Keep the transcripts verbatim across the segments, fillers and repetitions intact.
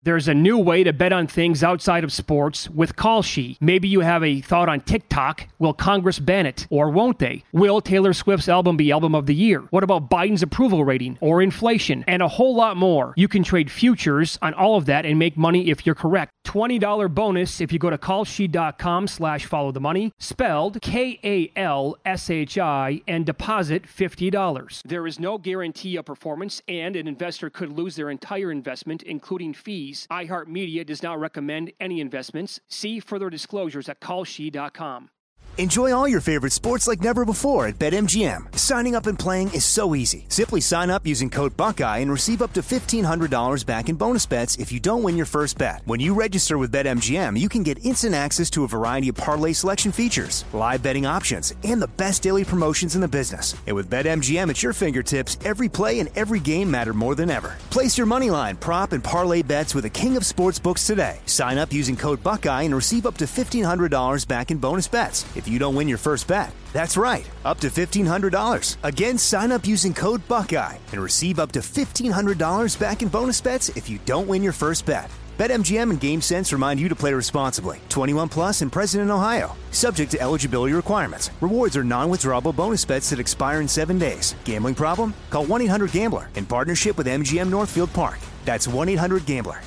There's a new way to bet on things outside of sports with Kalshi. Maybe you have a thought on TikTok. Will Congress ban it? Or won't they? Will Taylor Swift's album be Album of the Year? What about Biden's approval rating? Or inflation? And a whole lot more. You can trade futures on all of that and make money if you're correct. twenty dollars bonus if you go to kalshi.com slash follow the money, spelled K A L S H I, and deposit fifty dollars. There is no guarantee of performance, and an investor could lose their entire investment, including fees. iHeartMedia does not recommend any investments. See further disclosures at kalshi dot com. Enjoy all your favorite sports like never before at BetMGM. Signing up and playing is so easy. Simply sign up using code Buckeye and receive up to fifteen hundred dollars back in bonus bets if you don't win your first bet. When you register with BetMGM, you can get instant access to a variety of parlay selection features, live betting options, and the best daily promotions in the business. And with BetMGM at your fingertips, every play and every game matter more than ever. Place your moneyline, prop, and parlay bets with the king of sportsbooks today. Sign up using code Buckeye and receive up to fifteen hundred dollars back in bonus bets if you don't win your first bet. That's right, up to fifteen hundred dollars. Again, sign up using code Buckeye and receive up to fifteen hundred dollars back in bonus bets if you don't win your first bet. BetMGM and GameSense remind you to play responsibly. twenty-one plus and present in Ohio. Subject to eligibility requirements. Rewards are non-withdrawable bonus bets that expire in seven days. Gambling problem? Call one eight hundred gambler in partnership with M G M Northfield Park. That's one eight hundred gambler.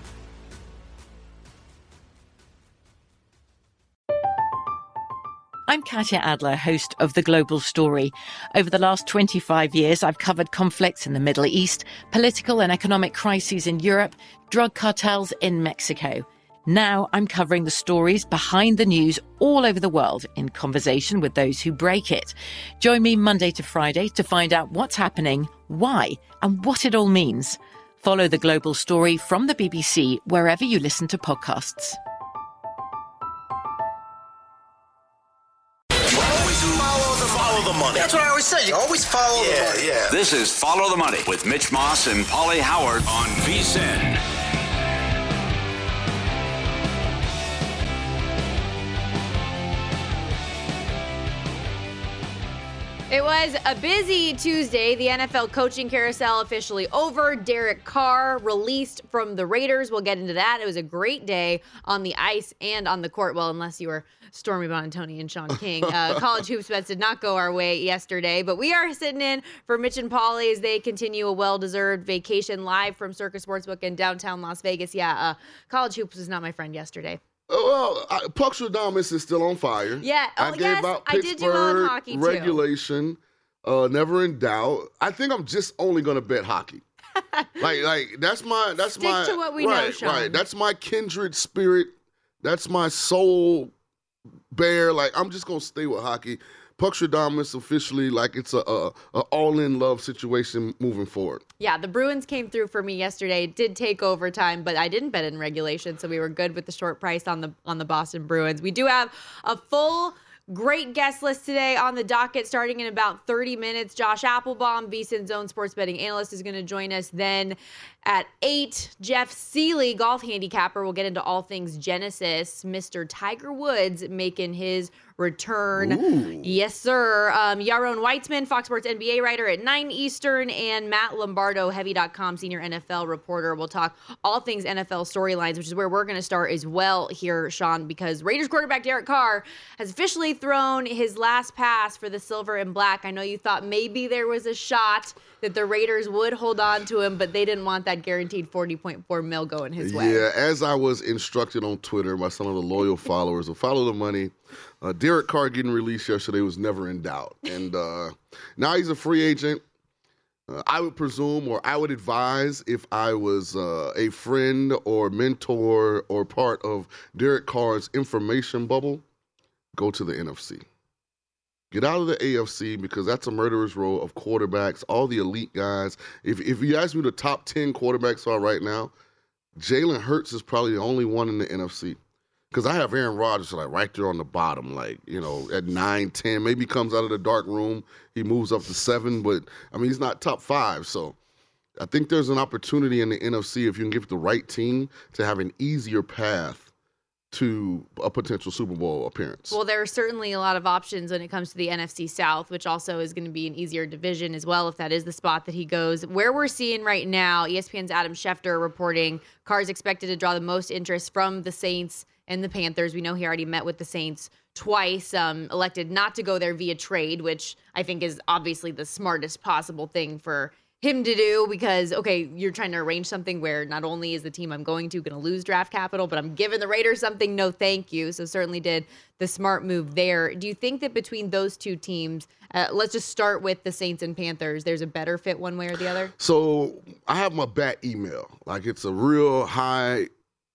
I'm Katya Adler, host of The Global Story. Over the last twenty-five years, I've covered conflicts in the Middle East, political and economic crises in Europe, drug cartels in Mexico. Now I'm covering the stories behind the news all over the world in conversation with those who break it. Join me Monday to Friday to find out what's happening, why, and what it all means. Follow The Global Story from the B B C wherever you listen to podcasts. Follow the money. That's what I always say. You always follow yeah, the money. Yeah. This is Follow the Money with Mitch Moss and Paulie Howard on V S I N. It was a busy Tuesday. The N F L coaching carousel officially over. Derek Carr released from the Raiders. We'll get into that. It was a great day on the ice and on the court. Well, unless you were Stormy Buonantony and Sean King. Uh, college hoops bets did not go our way yesterday, but we are sitting in for Mitch and Paulie as they continue a well-deserved vacation live from Circus Sportsbook in downtown Las Vegas. Yeah, uh, college hoops was not my friend yesterday. Oh, well, Puckstradamus is still on fire. Yeah, oh, I gave yes, out I did do well in hockey, too. Regulation, uh, never in doubt. I think I'm just only going to bet hockey. like, like that's my, that's Stick my, to what we right, know, Sean. right. That's my kindred spirit. That's my soul bear. Like, I'm just going to stay with hockey. Puckstradamus officially, like it's a, a, a all-in love situation moving forward. Yeah, the Bruins came through for me yesterday. It did take overtime, but I didn't bet in regulation, so we were good with the short price on the on the Boston Bruins. We do have a full great guest list today on the docket starting in about thirty minutes. Josh Applebaum, VSiN's own sports betting analyst, is going to join us. Then at eight, Jeff Seeley, golf handicapper, will get into all things Genesis. Mister Tiger Woods making his return. Ooh. Yes, sir. Um, Yaron Weitzman, Fox Sports N B A writer at nine Eastern, and Matt Lombardo, Heavy dot com senior N F L reporter. We'll talk all things N F L storylines, which is where we're going to start as well here, Sean, because Raiders quarterback Derek Carr has officially thrown his last pass for the silver and black. I know you thought maybe there was a shot that the Raiders would hold on to him, but they didn't want that guaranteed forty point four mil going his way. Yeah, as I was instructed on Twitter by some of the loyal followers of Follow the Money, uh, Derek Carr getting released yesterday was never in doubt. And uh, now he's a free agent. Uh, I would presume, or I would advise, if I was uh, a friend or mentor or part of Derek Carr's information bubble, go to the N F C. Get out of the A F C because that's a murderer's row of quarterbacks, all the elite guys. If if you ask me who the top ten quarterbacks are right now, Jalen Hurts is probably the only one in the N F C. Because I have Aaron Rodgers like right there on the bottom, like, you know, at nine, ten. Maybe he comes out of the dark room. He moves up to seven, but, I mean, he's not top five. So I think there's an opportunity in the N F C if you can give the right team to have an easier path to a potential Super Bowl appearance. Well, there are certainly a lot of options when it comes to the N F C South, which also is going to be an easier division as well if that is the spot that he goes. Where we're seeing right now, E S P N's Adam Schefter reporting Carr is expected to draw the most interest from the Saints and the Panthers. We know he already met with the Saints twice, um, elected not to go there via trade, which I think is obviously the smartest possible thing for him to do because, okay, you're trying to arrange something where not only is the team I'm going to going to lose draft capital, but I'm giving the Raiders something. No, thank you. So certainly did the smart move there. Do you think that between those two teams, uh, let's just start with the Saints and Panthers, there's a better fit one way or the other? So I have my bat email. Like it's a real high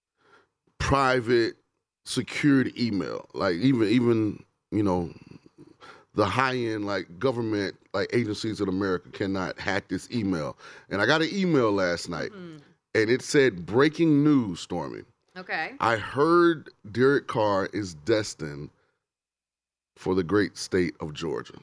private secured email. Like even, even, you know, the high-end, like, government, like, agencies in America cannot hack this email. And I got an email last night, mm. and it said, breaking news, Stormy. Okay. I heard Derek Carr is destined for the great state of Georgia.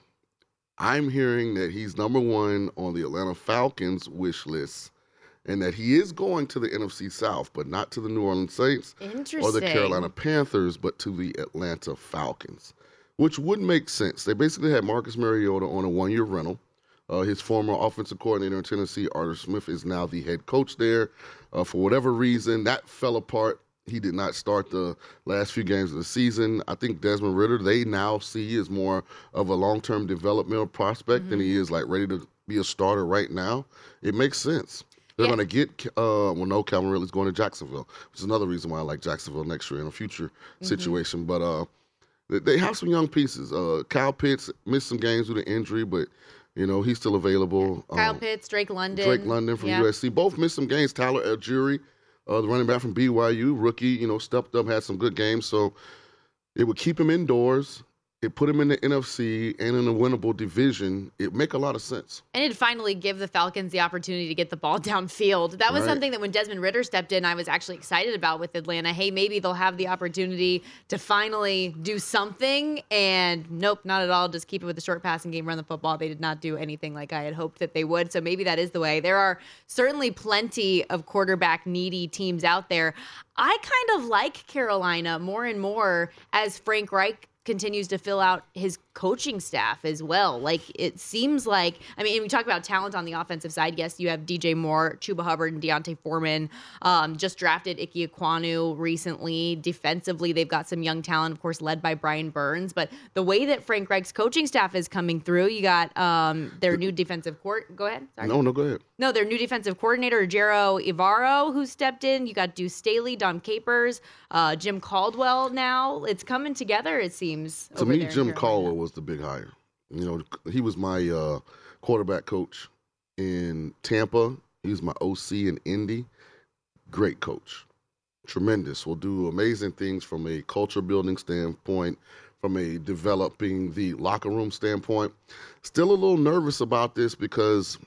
I'm hearing that he's number one on the Atlanta Falcons wish list, and that he is going to the N F C South, but not to the New Orleans Saints or the Carolina Panthers, but to the Atlanta Falcons. Which would make sense. They basically had Marcus Mariota on a one-year rental. Uh, his former offensive coordinator in Tennessee, Arthur Smith, is now the head coach there. Uh, for whatever reason, that fell apart. He did not start the last few games of the season. I think Desmond Ridder, they now see as more of a long-term developmental prospect mm-hmm. than he is like ready to be a starter right now. It makes sense. They're yeah. going to get, uh, well, no, Calvin Ridley's going to Jacksonville, which is another reason why I like Jacksonville next year in a future mm-hmm. situation. But, uh, they have some young pieces. Uh, Kyle Pitts missed some games due to injury, but, you know, he's still available. Kyle um, Pitts, Drake London. Drake London from yeah. U S C. Both missed some games. Tyler Algieri, uh, the running back from B Y U, rookie, you know, stepped up, had some good games. So it would keep him indoors. It put him in the N F C and in a winnable division. It make a lot of sense. And it'd finally give the Falcons the opportunity to get the ball downfield. That was right. something that when Desmond Ridder stepped in, I was actually excited about with Atlanta. Hey, maybe they'll have the opportunity to finally do something. And nope, not at all. Just keep it with the short passing game, run the football. They did not do anything like I had hoped that they would. So maybe that is the way. There are certainly plenty of quarterback needy teams out there. I kind of like Carolina more and more as Frank Reich continues to fill out his coaching staff as well. Like, it seems like, I mean, we talk about talent on the offensive side. Yes, you have D J Moore, Chuba Hubbard, and Deontay Foreman. Um, just drafted Ike Ekwonu recently. Defensively, they've got some young talent, of course, led by Brian Burns. But the way that Frank Reich's coaching staff is coming through, you got um, their new defensive court. Go ahead. Sorry. No, no, go ahead. No, their new defensive coordinator, Jero Ivaro, who stepped in. You got Deuce Staley, Dom Capers, uh, Jim Caldwell now. It's coming together, it seems. To me, Jim Caldwell was the big hire. You know, he was my uh, quarterback coach in Tampa. He was my O C in Indy. Great coach. Tremendous. Will do amazing things from a culture building standpoint, from a developing the locker room standpoint. Still a little nervous about this because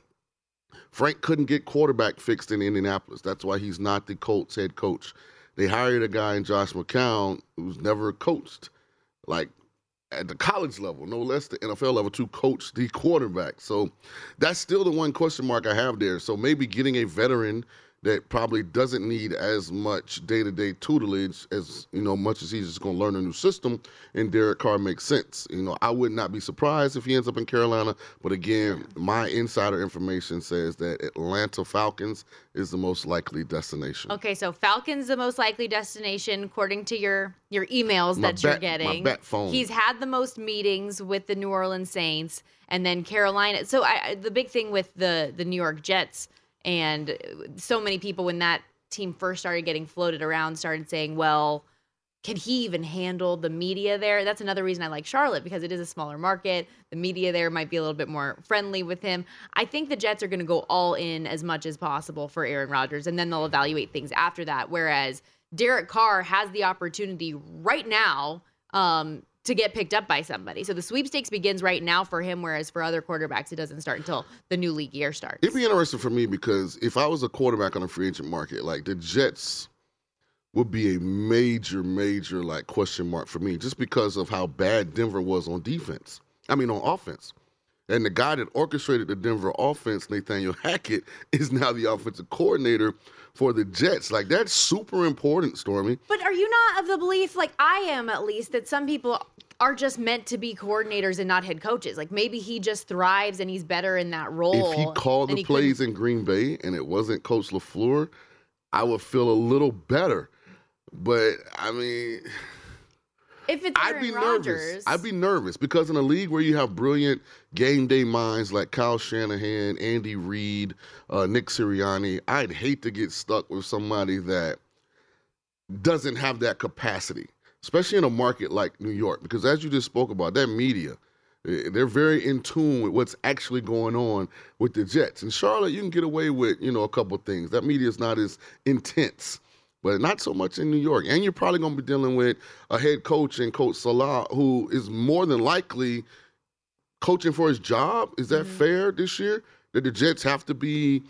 Frank couldn't get quarterback fixed in Indianapolis. That's why he's not the Colts head coach. They hired a guy in Josh McCown who's never coached, like at the college level, no less the N F L level, to coach the quarterback. So that's still the one question mark I have there. So maybe getting a veteran that probably doesn't need as much day-to-day tutelage as, you know, much as he's just going to learn a new system, and Derek Carr makes sense. You know, I would not be surprised if he ends up in Carolina, but again, my insider information says that Atlanta Falcons is the most likely destination. Okay, so Falcons the most likely destination according to your your emails my that bat, you're getting. My bat phone. He's had the most meetings with the New Orleans Saints, and then Carolina. So I, the big thing with the the New York Jets, and so many people when that team first started getting floated around started saying, well, can he even handle the media there? That's another reason I like Charlotte, because it is a smaller market. The media there might be a little bit more friendly with him. I think the Jets are going to go all in as much as possible for Aaron Rodgers, and then they'll evaluate things after that. Whereas Derek Carr has the opportunity right now um, to get picked up by somebody. So the sweepstakes begins right now for him, whereas for other quarterbacks, it doesn't start until the new league year starts. It'd be interesting for me because if I was a quarterback on a free agent market, like the Jets would be a major, major like question mark for me just because of how bad Denver was on defense. I mean, on offense. And the guy that orchestrated the Denver offense, Nathaniel Hackett, is now the offensive coordinator for the Jets. Like, that's super important, Stormy. But are you not of the belief, like I am at least, that some people are just meant to be coordinators and not head coaches? Like, maybe he just thrives and he's better in that role. If he called the plays couldn't... in Green Bay and it wasn't Coach LaFleur, I would feel a little better. But, I mean... If it's Aaron I'd be Rodgers. nervous. I'd be nervous because in a league where you have brilliant game day minds like Kyle Shanahan, Andy Reid, uh, Nick Sirianni, I'd hate to get stuck with somebody that doesn't have that capacity, especially in a market like New York. Because as you just spoke about, that media, they're very in tune with what's actually going on with the Jets. In Charlotte, you can get away with, you know, a couple things. That media is not as intense. But not so much in New York. And you're probably going to be dealing with a head coach and Coach Salah, who is more than likely coaching for his job. Is that mm-hmm. fair this year? That the Jets have to be,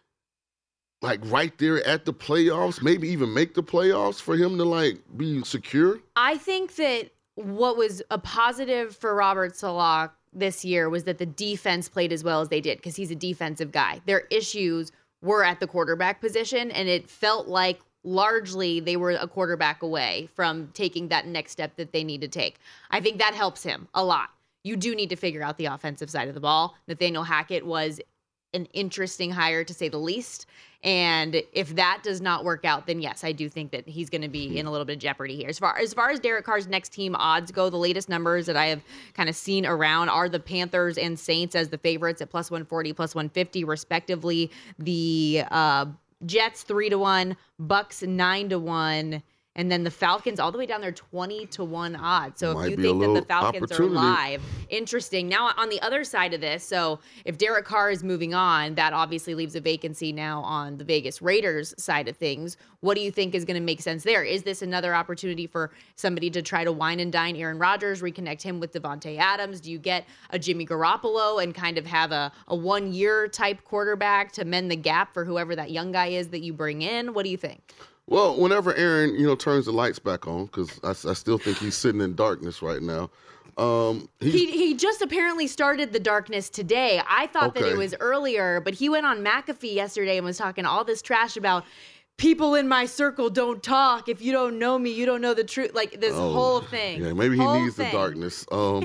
like, right there at the playoffs, maybe even make the playoffs for him to, like, be secure? I think that what was a positive for Robert Salah this year was that the defense played as well as they did, because he's a defensive guy. Their issues were at the quarterback position, and it felt like largely they were a quarterback away from taking that next step that they need to take. I think that helps him a lot. You do need to figure out the offensive side of the ball. Nathaniel Hackett was an interesting hire, to say the least. And if that does not work out, then yes, I do think that he's going to be in a little bit of jeopardy here. As far, as far as Derek Carr's next team odds go, the latest numbers that I have kind of seen around are the Panthers and Saints as the favorites at plus one forty, plus one fifty, respectively. The uh, Jets three to one, Bucks nine to one, and then the Falcons all the way down there twenty to one odds. So if you think that the Falcons are live, interesting. Now on the other side of this, so if Derek Carr is moving on, that obviously leaves a vacancy now on the Vegas Raiders side of things. What do you think is going to make sense there? Is this another opportunity for somebody to try to wine and dine Aaron Rodgers, reconnect him with Devontae Adams? Do you get a Jimmy Garoppolo and kind of have a, a one-year type quarterback to mend the gap for whoever that young guy is that you bring in? What do you think? Well, whenever Aaron, you know, turns the lights back on, because I, I still think he's sitting in darkness right now. Um, he he just apparently started the darkness today. I thought okay. that it was earlier, but he went on McAfee yesterday and was talking all this trash about people in my circle don't talk. If you don't know me, you don't know the truth. Like this oh, whole thing. Yeah, maybe he whole needs thing. the darkness. Um,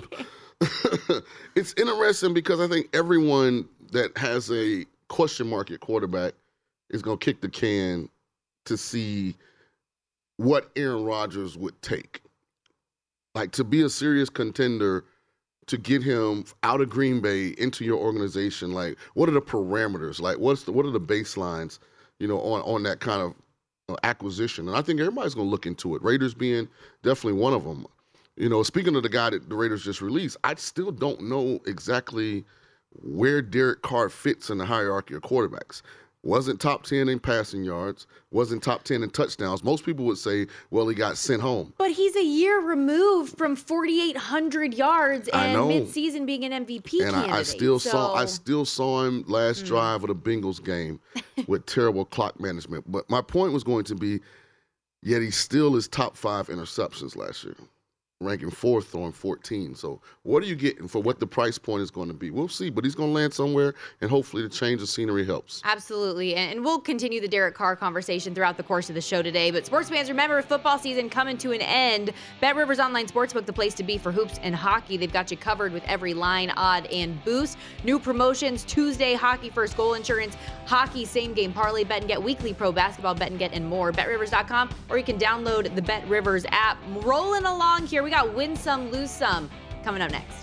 it's interesting because I think everyone that has a question mark at quarterback is going to kick the can to see what Aaron Rodgers would take. Like, to be a serious contender, to get him out of Green Bay into your organization, like, what are the parameters? Like, what's the, what are the baselines, you know, on, on that kind of uh, acquisition? And I think everybody's going to look into it, Raiders being definitely one of them. You know, speaking of the guy that the Raiders just released, I still don't know exactly where Derek Carr fits in the hierarchy of quarterbacks. Wasn't top ten in passing yards, wasn't top ten in touchdowns. Most people would say, well, he got sent home. But he's a year removed from forty-eight hundred yards and midseason being an M V P and candidate. I, I still so... saw I still saw him last mm. drive of the Bengals game with terrible clock management. But my point was going to be, yet he still is top five interceptions last year, ranking fourth, throwing fourteen. So what are you getting for what the price point is going to be? We'll see, but he's going to land somewhere, and hopefully the change of scenery helps. Absolutely, and we'll continue the Derek Carr conversation throughout the course of the show today. But sports fans, remember, football season coming to an end. BetRivers Online Sportsbook, the place to be for hoops and hockey. They've got you covered with every line, odd, and boost. New promotions, Tuesday, hockey first goal insurance, hockey same-game parlay, bet and get weekly pro basketball, bet and get, and more. Bet Rivers dot com, or you can download the BetRivers app. Rolling along here, we got Win Some, Lose Some coming up next.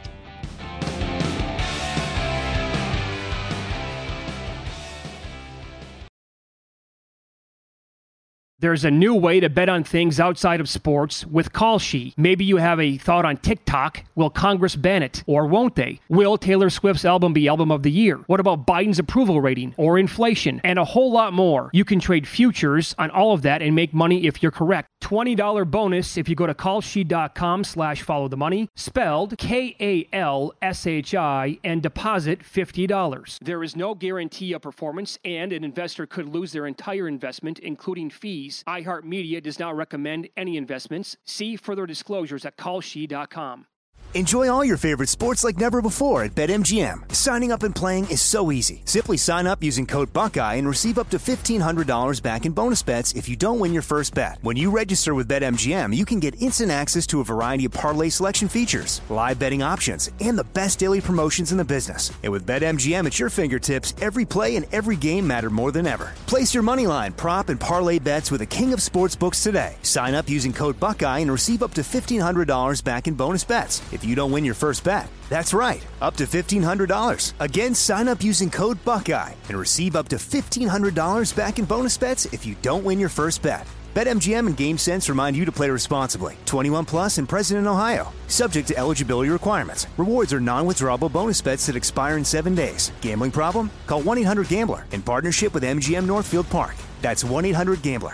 There's a new way to bet on things outside of sports with Kalshi. Maybe you have a thought on TikTok. Will Congress ban it? Or won't they? Will Taylor Swift's album be album of the year? What about Biden's approval rating or inflation? And a whole lot more. You can trade futures on all of that and make money if you're correct. twenty dollars bonus if you go to kalshi.com slash follow the money, spelled K A L S H I, and deposit fifty dollars. There is no guarantee of performance, and an investor could lose their entire investment, including fees. iHeartMedia does not recommend any investments. See further disclosures at kalshi dot com. Enjoy all your favorite sports like never before at BetMGM. Signing up and playing is so easy. Simply sign up using code Buckeye and receive up to fifteen hundred dollars back in bonus bets if you don't win your first bet. When you register with BetMGM, you can get instant access to a variety of parlay selection features, live betting options, and the best daily promotions in the business. And with BetMGM at your fingertips, every play and every game matter more than ever. Place your moneyline, prop, and parlay bets with the king of sportsbooks today. Sign up using code Buckeye and receive up to fifteen hundred dollars back in bonus bets if you don't win your first bet. That's right, up to fifteen hundred dollars. Again, sign up using code Buckeye and receive up to fifteen hundred dollars back in bonus bets if you don't win your first bet. BetMGM and GameSense remind you to play responsibly. twenty-one plus and present in Ohio. Subject to eligibility requirements. Rewards are non-withdrawable bonus bets that expire in seven days. Gambling problem? Call one eight hundred gambler in partnership with M G M Northfield Park. That's one eight hundred gambler.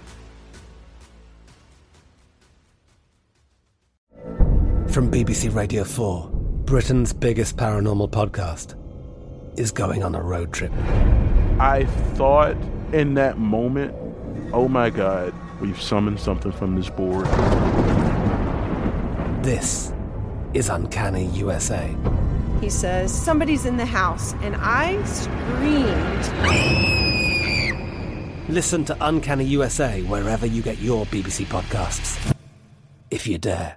From B B C Radio four, Britain's biggest paranormal podcast is going on a road trip. I thought in that moment, oh my God, we've summoned something from this board. This is Uncanny U S A. He says, somebody's in the house, and I screamed. Listen to Uncanny U S A wherever you get your B B C podcasts, if you dare.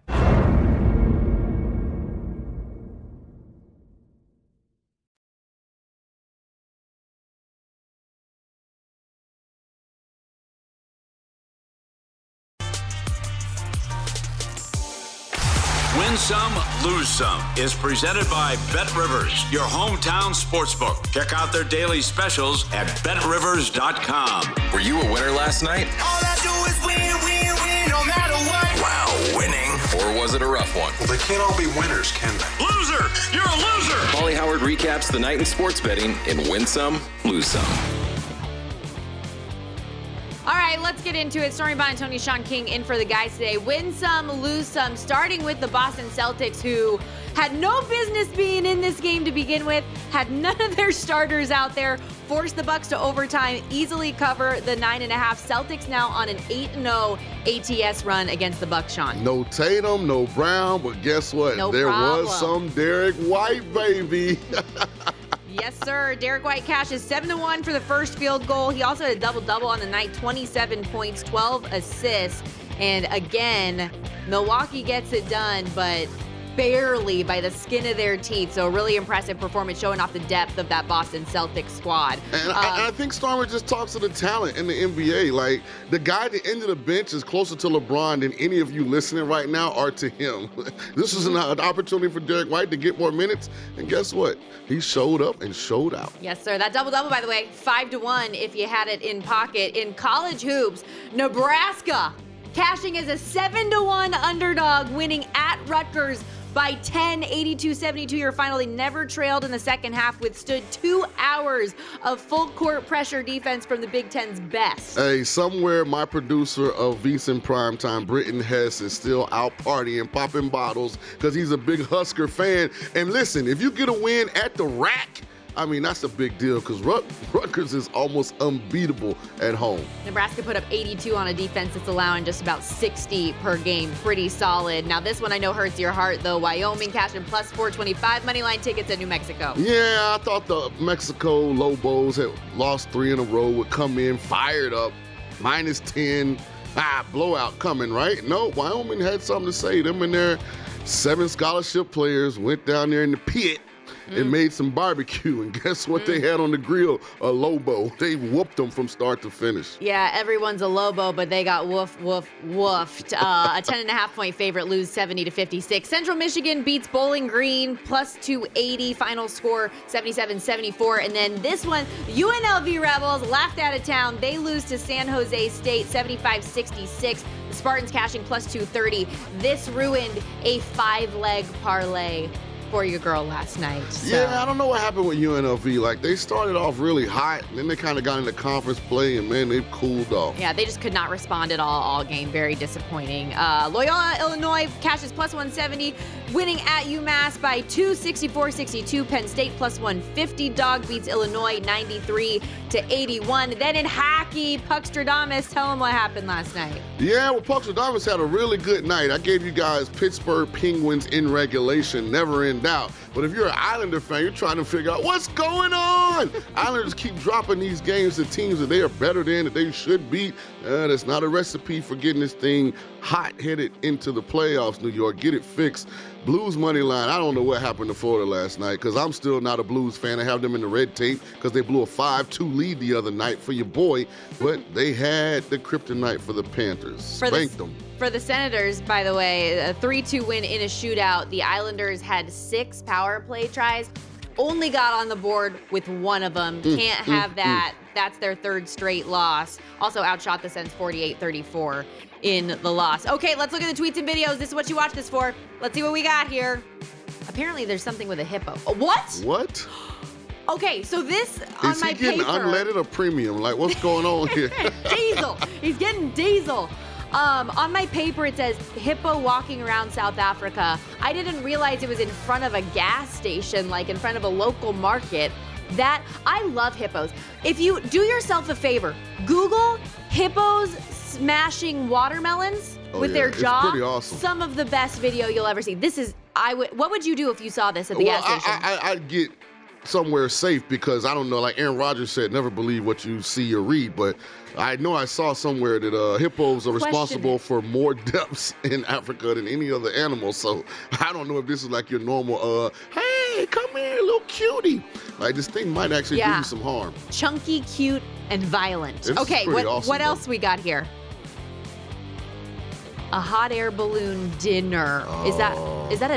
Win Some, Lose Some is presented by BetRivers, your hometown sportsbook. Check out their daily specials at bet rivers dot com. Were you a winner last night? All I do is win, win, win, no matter what. Wow, winning. Or was it a rough one? Well, they can't all be winners, can they? Loser! You're a loser! Paulie Howard recaps the night in sports betting in Win Some, Lose Some. All right, let's get into it. Stormy Buonantony, Sean King in for the guys today. Win some, lose some, starting with the Boston Celtics, who had no business being in this game to begin with, had none of their starters out there, forced the Bucks to overtime, easily cover the nine and a half. Celtics now on an eight and oh A T S run against the Bucks, Sean. No Tatum, no Brown, but guess what? No there problem. was some Derek White, baby. Yes, sir. Derek White cashes seven to one for the first field goal. He also had a double-double on the night, twenty-seven points, twelve assists. And again, Milwaukee gets it done, but barely by the skin of their teeth. So a really impressive performance showing off the depth of that Boston Celtics squad. And uh, I, I think Stormer just talks to the talent in the N B A. Like, the guy at the end of the bench is closer to LeBron than any of you listening right now are to him. This is an opportunity for Derek White to get more minutes. And guess what? He showed up and showed out. Yes, sir. That double-double, by the way, five to one if you had it in pocket. In college hoops, Nebraska cashing as a seven to one underdog, winning at Rutgers by ten, eighty-two seventy-two, your final. They never trailed in the second half, withstood two hours of full court pressure defense from the Big Ten's best. Hey, somewhere my producer of VSiN Primetime, Britton Hess, is still out partying, popping bottles, because he's a big Husker fan. And listen, if you get a win at the rack, I mean, that's a big deal, because Rut- Rutgers is almost unbeatable at home. Nebraska put up eighty-two on a defense that's allowing just about sixty per game. Pretty solid. Now, this one I know hurts your heart, though. Wyoming cashing plus four twenty-five money line tickets at New Mexico. Yeah, I thought the Mexico Lobos had lost three in a row, would come in fired up, minus ten. Ah, blowout coming, right? No, Wyoming had something to say. Them and their seven scholarship players went down there in the pit Mm. and made some barbecue, and guess what mm. they had on the grill? A Lobo. They whooped them from start to finish. Yeah, everyone's a Lobo, but they got woof, woof, woofed. Uh, a ten and a half point favorite, lose seventy to fifty-six. Central Michigan beats Bowling Green, plus two eighty. Final score, seventy-seven seventy-four. And then this one, U N L V Rebels laughed out of town. They lose to San Jose State, seventy-five sixty-six. The Spartans cashing plus two thirty. This ruined a five-leg parlay for your girl last night. So. Yeah, I don't know what happened with U N L V. Like, they started off really hot, and then they kind of got into conference play, and man, they've cooled off. Yeah, they just could not respond at all all game. Very disappointing. Uh, Loyola, Illinois, cashes plus one seventy. winning at UMass by two, sixty-four sixty-two. Penn State plus one fifty. Dog beats Illinois ninety-three to eighty-one. Then in hockey, Puckstradamus, tell them what happened last night. Yeah, well, Puckstradamus had a really good night. I gave you guys Pittsburgh Penguins in regulation, never in doubt. But if you're an Islander fan, you're trying to figure out what's going on. Islanders keep dropping these games to teams that they are better than, that they should beat. Uh, that's not a recipe for getting this thing hot-headed into the playoffs, New York. Get it fixed. Blues money line, I don't know what happened to Florida last night because I'm still not a Blues fan. I have them in the red tape because they blew a five two lead the other night for your boy, but they had the kryptonite for the Panthers. For Spanked the, them. For the Senators, by the way, a three two win in a shootout. The Islanders had six power play tries, only got on the board with one of them. Mm, Can't mm, have that. Mm. That's their third straight loss. Also outshot the Sens forty-eight thirty-four in the loss. Okay, let's look at the tweets and videos. This is what you watch this for. Let's see what we got here. Apparently, there's something with a hippo. Oh, what? What? Okay, so this on Is my he getting paper. unleaded or premium? Like, what's going on here? Diesel. He's getting diesel. Um, on my paper, it says hippo walking around South Africa. I didn't realize it was in front of a gas station, like in front of a local market. That I love hippos. If you do yourself a favor, Google hippos smashing watermelons Oh, with yeah. their It's jaw. pretty awesome. Some of the best video you'll ever see. This is I would. What would you do if you saw this at the well, gas station? I, I, I'd get somewhere safe because I don't know, like Aaron Rodgers said, never believe what you see or read, but I know I saw somewhere that uh, hippos are Question responsible it. for more deaths in Africa than any other animal, so I don't know if this is like your normal, uh, hey, come here, little cutie. Like, this thing might actually Yeah. do you some harm. Chunky, cute, and violent. It's okay, pretty what awesome, what though. else we got here? A hot air balloon dinner. Is that is that a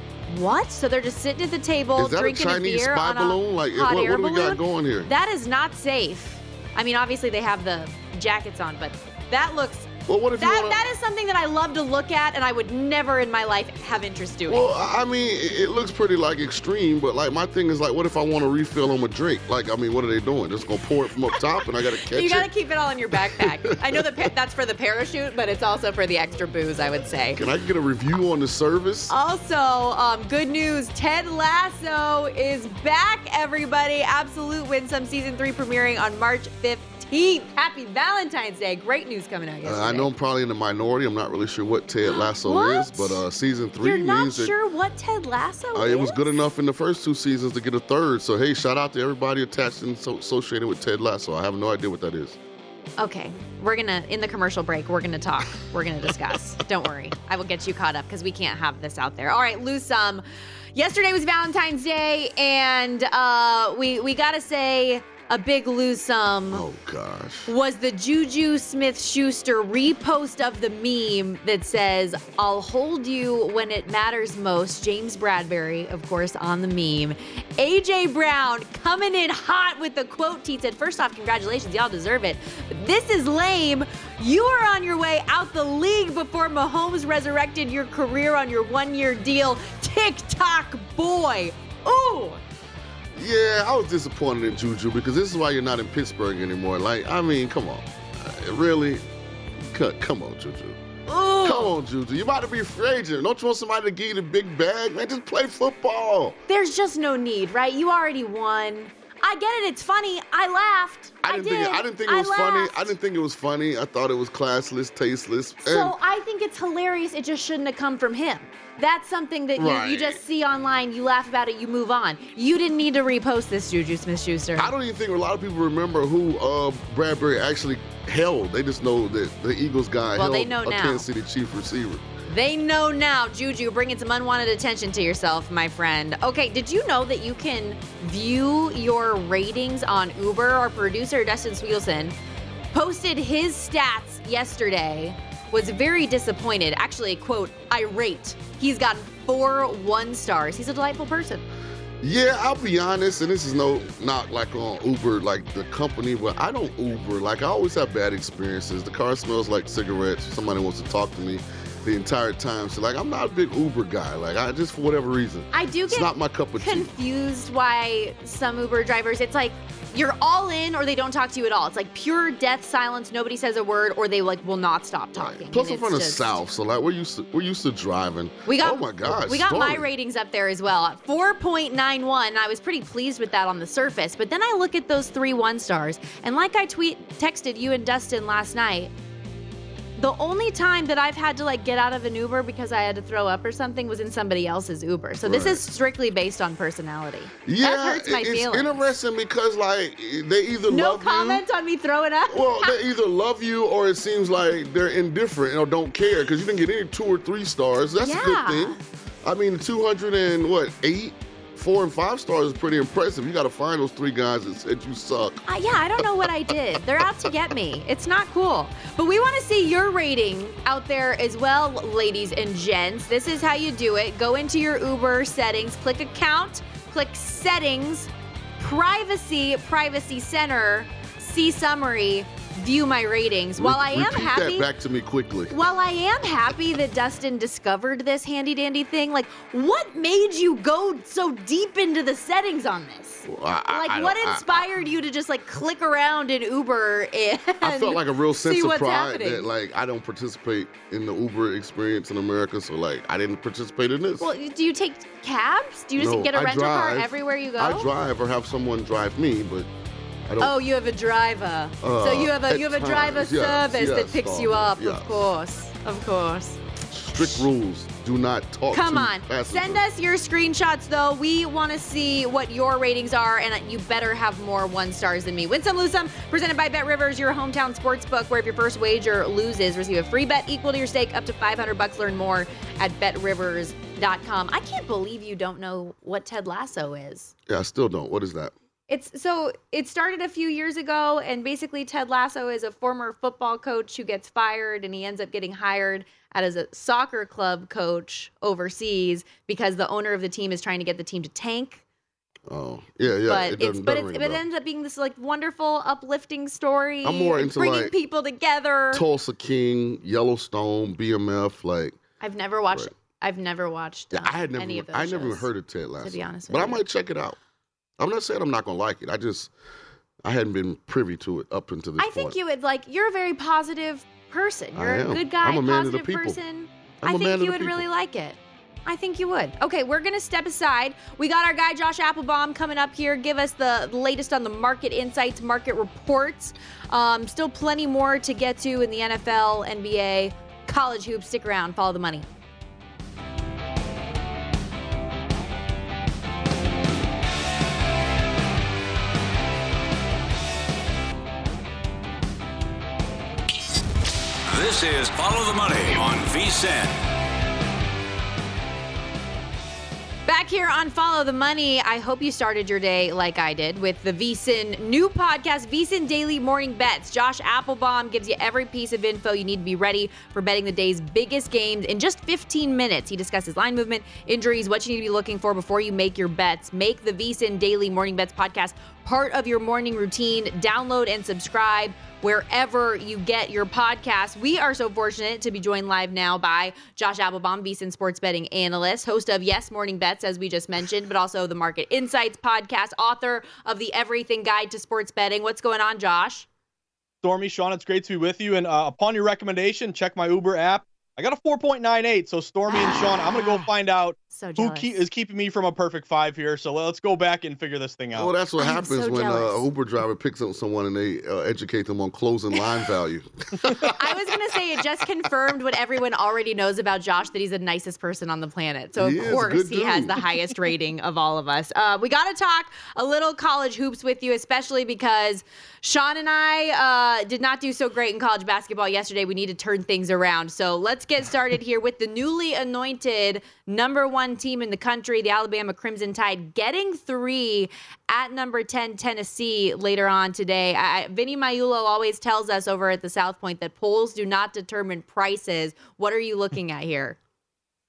what? So they're just sitting at the table Is that a drinking Chinese beer spy on balloon? a Like, hot what- air what do we got balloon? going here? That is not safe. I mean, obviously they have the jackets on, but that looks Well, what if you that wanna- that is something that I love to look at, and I would never in my life have interest doing. Well, I I mean, it it looks pretty like extreme, but like my thing is like, what if I want to refill on my drink? Like, I mean, what are they doing? Just gonna pour it from up top, and I gotta catch You got to it. keep it all in your backpack. I know that pa- that's for the parachute, but it's also for the extra booze, I would say. Can I get a review on the service? Also, um, good news, Ted Lasso is back, everybody. Absolute Winsome Season three premiering on March fifteenth. Happy Valentine's Day. Great news coming out yesterday. Uh, I know I'm probably in the minority. I'm not really sure what Ted Lasso What? is, but uh, season three You're not means sure what Ted Lasso that uh, is? it was good enough in the first two seasons to get a third. So, hey, shout out to everybody attached and so- associated with Ted Lasso. I have no idea what that is. Okay, we're gonna, in the commercial break, we're gonna talk. We're gonna discuss. Don't worry. I will get you caught up because we can't have this out there. All right, lose some. Yesterday was Valentine's Day, and uh, we, we gotta say a big lose some. Oh, gosh. Was the Juju Smith-Schuster repost of the meme that says, I'll hold you when it matters most. James Bradbury, of course, on the meme. A J Brown coming in hot with the quote. He said, first off, congratulations. Y'all deserve it. But this is lame. You were on your way out the league before Mahomes resurrected your career on your one-year deal. TikTok boy. Ooh. Yeah, I was disappointed in Juju because this is why you're not in Pittsburgh anymore. Like, I mean, come on. Uh, really? C- Come on, Juju. Ooh. Come on, Juju. You about to be a free agent. Don't you want somebody to give you the big bag? Man, just play football. There's just no need, right? You already won. I get it. It's funny. I laughed. I I, didn't did. think it, I didn't think it was I funny. laughed. I didn't think it was funny. I thought it was classless, tasteless. So and I think it's hilarious. It just shouldn't have come from him. That's something that you, Right. you just see online, you laugh about it, you move on. You didn't need to repost this, Juju Smith-Schuster. I don't even think a lot of people remember who uh, Bradbury actually held. They just know that the Eagles guy Well, held they know a now. Kansas City Chief receiver. They know now, Juju, bringing some unwanted attention to yourself, my friend. Okay, did you know that you can view your ratings on Uber? Our producer, Dustin Swedelson, posted his stats yesterday, was very disappointed. Actually, quote, irate. He's gotten four one stars. He's a delightful person. Yeah, I'll be honest, and this is no not like on Uber, like the company, but I don't Uber. Like, I always have bad experiences. The car smells like cigarettes. Somebody wants to talk to me the entire time. So, like, I'm not a big Uber guy. Like, I just, for whatever reason. I do It's get not my cup of tea. confused why some Uber drivers, it's like, you're all in or they don't talk to you at all. It's like pure death silence. Nobody says a word or they like will not stop talking. Right. Plus, and I'm from the just, South, so like we're used to, we're used to driving. We got, oh my gosh. We got Stormy. my ratings up there as well. four point nine one. I was pretty pleased with that on the surface. But then I look at those three one stars. And like I tweet texted you and Dustin last night, the only time that I've had to like get out of an Uber because I had to throw up or something was in somebody else's Uber. So this Right. is strictly based on personality. Yeah, that hurts my it's feelings. interesting because like they either No love comment you. on me throwing up? Well, they either love you or it seems like they're indifferent or don't care because you can get any two or three stars. That's Yeah. a good thing. I mean, two hundred and what, eight? Four and five stars is pretty impressive. You got to find those three guys that said you suck. Uh, yeah, I don't know what I did. They're out to get me. It's not cool. But we want to see your rating out there as well, ladies and gents. This is how you do it. Go into your Uber settings, click account, click settings, privacy, privacy center, see summary, view my ratings. While I am Repeat happy. that back to me quickly. While I am happy that Dustin discovered this handy dandy thing, like what made you go so deep into the settings on this? Well, I- I- Like I what don't- I- inspired you to just like click around in Uber and I felt like a real sense see of what's pride happening? that like I don't participate in the Uber experience in America, so like I didn't participate in this. Well, do you take cabs? Do you just No, get a I rental car drive. everywhere you go? I drive or have someone drive me, but I don't. Oh, you have a driver. Uh, so you have a at you have a driver times, yes, service that yes, picks you Stormy, up, yes. of course. Of course. Strict rules. Do not talk Come to on. passengers. Send us your screenshots, though. We want to see what your ratings are, and you better have more one stars than me. Win Some, Lose Some, presented by Bet Rivers, your hometown sports book, where if your first wager loses, receive a free bet equal to your stake up to five hundred bucks. Learn more at bet rivers dot com. I can't believe you don't know what Ted Lasso is. Yeah, I still don't. What is that? It's so it started a few years ago, and basically Ted Lasso is a former football coach who gets fired, and he ends up getting hired as a soccer club coach overseas because the owner of the team is trying to get the team to tank. Oh, yeah, yeah. but it it's doesn't, but doesn't it's, ring a it bell. ends up being this like wonderful, uplifting story. I'm more and into, bringing like, people together. Tulsa King, Yellowstone, B M F, like. I've never watched. Right. I've never watched. Yeah, Um, I had never. any of those I never even shows, heard of Ted Lasso. To be honest with but you, I might check it out. I'm not saying I'm not gonna like it. I just I hadn't been privy to it up until this I point. think you would like. You're a very positive person. You're I a am. good guy, I'm a man of the positive people. person. I'm I a think man of you the would people. really like it. I think you would. Okay, we're going to step aside. We got our guy Josh Applebaum coming up here. Give us the latest on the market insights, market reports. Um, still plenty more to get to in the N F L, N B A, college hoops. Stick around. Follow the money. This is Follow the Money on V S I N. Back here on Follow the Money, I hope you started your day like I did with the V S I N new podcast, V S I N Daily Morning Bets. Josh Applebaum gives you every piece of info you need to be ready for betting the day's biggest games in just fifteen minutes. He discusses line movement, injuries, what you need to be looking for before you make your bets. Make the V S I N Daily Morning Bets podcast part of your morning routine. Download and subscribe wherever you get your podcasts. We are so fortunate to be joined live now by Josh Applebaum, V S I N sports betting analyst, host of Yes Morning Bets, as we just mentioned, but also the Market Insights podcast, author of the Everything Guide to Sports Betting. What's going on, Josh? Stormy, Sean, it's great to be with you. And uh, upon your recommendation, check my Uber app. I got a four point nine eight. So Stormy and Sean, I'm going to go find out so who keep, is keeping me from a perfect five here. So let's go back and figure this thing out. Well, that's what I'm happens so when uh, jealous. an Uber driver picks up someone and they uh, educate them on closing line value. I was going to say it just confirmed what everyone already knows about Josh, that he's the nicest person on the planet. So, of He is a course, good he has dude. the highest rating of all of us. Uh, we got to talk a little college hoops with you, especially because Sean and I uh, did not do so great in college basketball yesterday. We need to turn things around. So let's get started here with the newly anointed number one team in the country, the Alabama Crimson Tide, getting three at number ten, Tennessee, later on today. I, Vinny Maiulo always tells us over at the South Point that polls do not determine prices. What are you looking at here?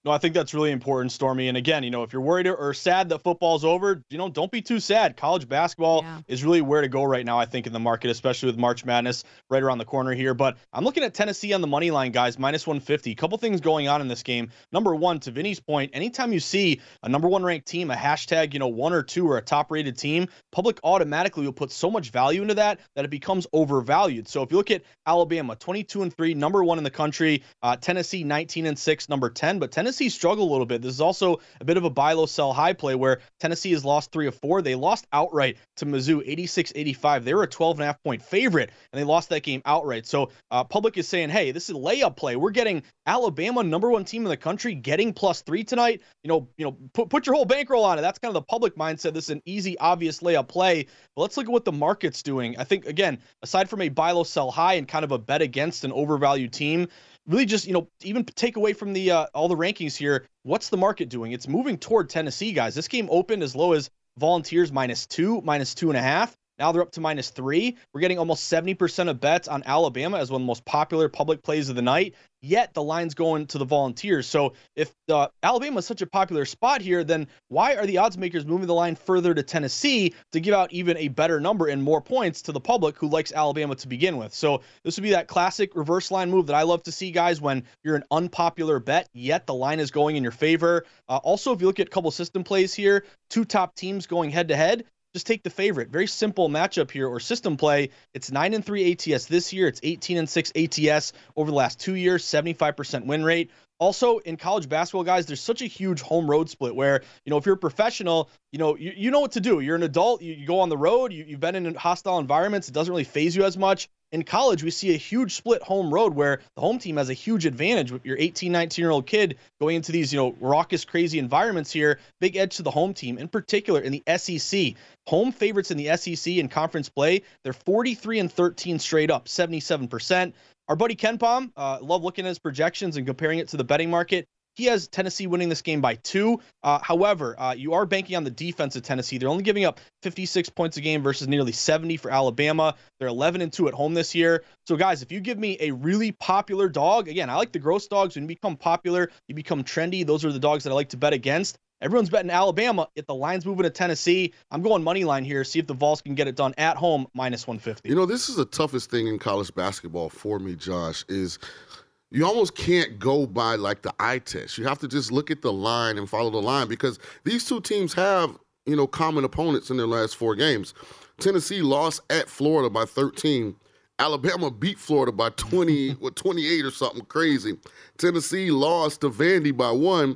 No, I think that's really important, Stormy. And again, you know, if you're worried or sad that football's over, you know, don't be too sad. College basketball yeah. is really where to go right now, I think, in the market, especially with March Madness right around the corner here. But I'm looking at Tennessee on the money line, guys, minus one fifty. A couple things going on in this game. Number one, to Vinny's point, anytime you see a number one ranked team, a hashtag, you know, one or two or a top rated team, public automatically will put so much value into that that it becomes overvalued. So if you look at Alabama, twenty-two and three, number one in the country, uh, Tennessee, nineteen and six, number ten, but Tennessee Tennessee struggled a little bit. This is also a bit of a buy low, sell high play where Tennessee has lost three of four. They lost outright to Mizzou, eighty-six eighty-five. They were a twelve and a half point favorite, and they lost that game outright. So uh, public is saying, hey, this is a layup play. We're getting Alabama, number one team in the country, getting plus three tonight. You know, you know, put, put your whole bankroll on it. That's kind of the public mindset. This is an easy, obvious layup play. But let's look at what the market's doing. I think, again, aside from a buy low, sell high and kind of a bet against an overvalued team, really just, you know, even take away from the uh, all the rankings here, what's the market doing? It's moving toward Tennessee, guys. This game opened as low as Volunteers minus two, minus two and a half. Now they're up to minus three. We're getting almost seventy percent of bets on Alabama as one of the most popular public plays of the night, yet the line's going to the Volunteers. So if uh, Alabama is such a popular spot here, then why are the odds makers moving the line further to Tennessee to give out even a better number and more points to the public who likes Alabama to begin with? So this would be that classic reverse line move that I love to see, guys, when you're an unpopular bet, yet the line is going in your favor. Uh, also, if you look at a couple system plays here, two top teams going head-to-head, just take the favorite. Very simple matchup here or system play. It's nine and three A T S this year. It's eighteen and six A T S over the last two years, seventy-five percent win rate. Also, in college basketball, guys, there's such a huge home road split where, you know, if you're a professional, you know, you, you know what to do. You're an adult. You, you go on the road. You, you've been in hostile environments. It doesn't really faze you as much. In college, we see a huge split home road where the home team has a huge advantage with your eighteen, nineteen-year-old kid going into these, you know, raucous, crazy environments here. Big edge to the home team, in particular in the S E C. Home favorites in the S E C in conference play, they're forty-three and thirteen straight up, seventy-seven percent. Our buddy KenPom, uh, love looking at his projections and comparing it to the betting market. He has Tennessee winning this game by two. Uh, however, uh, you are banking on the defense of Tennessee. They're only giving up fifty-six points a game versus nearly seventy for Alabama. They're eleven and two at home this year. So, guys, if you give me a really popular dog, again, I like the gross dogs. When you become popular, you become trendy. Those are the dogs that I like to bet against. Everyone's betting Alabama. If the line's moving to Tennessee, I'm going money line here. See if the Vols can get it done at home, minus one fifty. You know, this is the toughest thing in college basketball for me, Josh, is you almost can't go by like the eye test. You have to just look at the line and follow the line because these two teams have, you know, common opponents in their last four games. Tennessee lost at Florida by thirteen. Alabama beat Florida by twenty, or twenty-eight or something crazy. Tennessee lost to Vandy by one.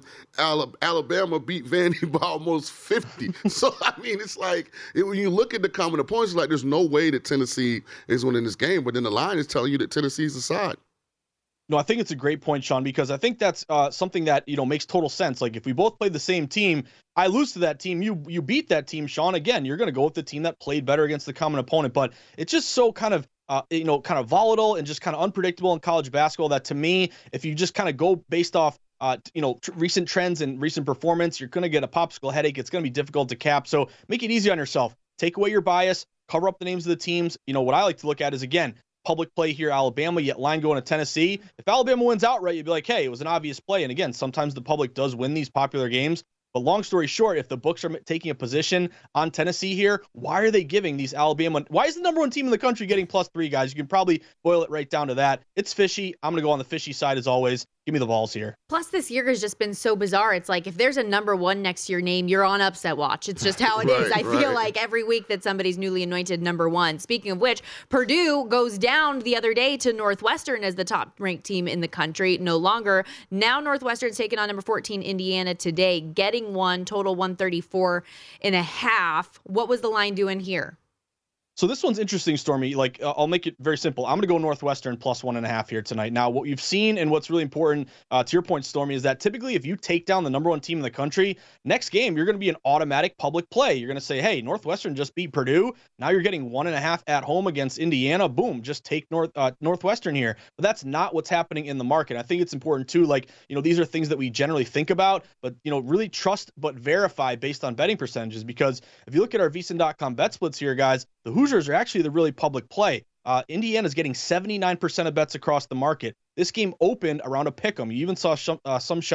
Alabama beat Vandy by almost fifty. So, I mean, it's like, it, when you look at the common opponents, it's like there's no way that Tennessee is winning this game. But then the line is telling you that Tennessee's the side. No, I think it's a great point, Sean, because I think that's uh, something that, you know, makes total sense. Like, if we both played the same team, I lose to that team, you you beat that team, Sean. Again, you're going to go with the team that played better against the common opponent. But it's just so kind of, uh, you know, kind of volatile and just kind of unpredictable in college basketball that, to me, if you just kind of go based off, uh, you know, tr- recent trends and recent performance, you're going to get a popsicle headache. It's going to be difficult to cap. So make it easy on yourself. Take away your bias, cover up the names of the teams. You know, what I like to look at is, again, public play here, Alabama, yet line going to Tennessee. If Alabama wins outright, you'd be like, hey, it was an obvious play. And again, sometimes the public does win these popular games. But long story short, if the books are taking a position on Tennessee here, why are they giving these Alabama? Why is the number one team in the country getting plus three, guys? You can probably boil it right down to that. It's fishy. I'm going to go on the fishy side as always. Give me the Vols here. Plus, this year has just been so bizarre. It's like if there's a number one next to your name, you're on upset watch. It's just how it right, is. I right. feel like every week that somebody's newly anointed number one. Speaking of which, Purdue goes down the other day to Northwestern as the top-ranked team in the country. No longer. Now Northwestern's taking on number fourteen Indiana today, getting one, total one thirty-four and a half. What was the line doing here? So this one's interesting, Stormy. Like, uh, I'll make it very simple. I'm going to go Northwestern plus one and a half here tonight. Now, what you've seen and what's really important, uh, to your point, Stormy, is that typically if you take down the number one team in the country, next game, you're going to be an automatic public play. You're going to say, hey, Northwestern just beat Purdue. Now you're getting one and a half at home against Indiana. Boom, just take North uh, Northwestern here. But that's not what's happening in the market. I think it's important, too. Like, you know, these are things that we generally think about, but, you know, really trust but verify based on betting percentages. Because if you look at our V S I N dot com bet splits here, guys, the Hoosiers are actually the really public play. Uh, Indiana's getting seventy-nine percent of bets across the market. This game opened around a pick 'em. You even saw sh- uh, some shops,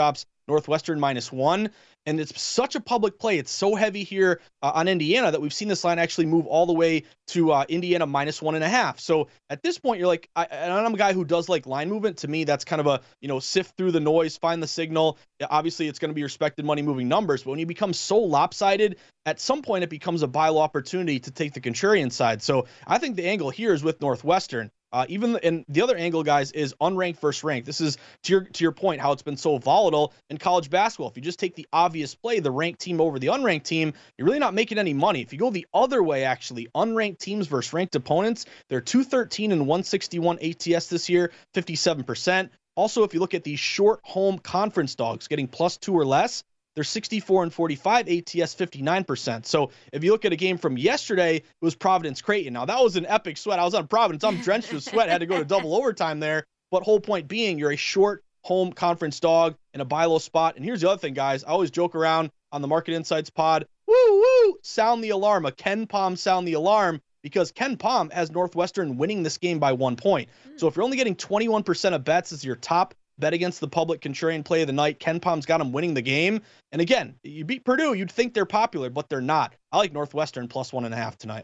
Northwestern minus one. And it's such a public play. It's so heavy here uh, on Indiana that we've seen this line actually move all the way to uh, Indiana minus one and a half. So at this point, you're like, I, and I'm a guy who does like line movement. To me, that's kind of a, you know, sift through the noise, find the signal. Obviously, it's going to be respected money moving numbers. But when you become so lopsided, at some point, it becomes a buy low opportunity to take the contrarian side. So I think the angle here is with Northwestern. Uh, even the, and the other angle, guys, is unranked versus ranked. This is to your to your point, how it's been so volatile in college basketball. If you just take the obvious play, the ranked team over the unranked team, you're really not making any money. If you go the other way, actually, unranked teams versus ranked opponents, they're two thirteen and one sixty-one A T S this year, fifty-seven percent. Also, if you look at these short home conference dogs getting plus two or less, they're sixty-four and forty-five, A T S fifty-nine percent. So if you look at a game from yesterday, it was Providence Creighton. Now, that was an epic sweat. I was on Providence. I'm drenched with sweat. Had to go to double overtime there. But whole point being, you're a short home conference dog in a buy low spot. And here's the other thing, guys. I always joke around on the Market Insights pod. Woo, woo, sound the alarm. A Ken Pom sound the alarm, because Ken Pom has Northwestern winning this game by one point. So if you're only getting twenty-one percent of bets as your top bet against the public contrarian play of the night, Ken Pom's got them winning the game. And again, you beat Purdue, you'd think they're popular, but they're not. I like Northwestern plus one and a half tonight.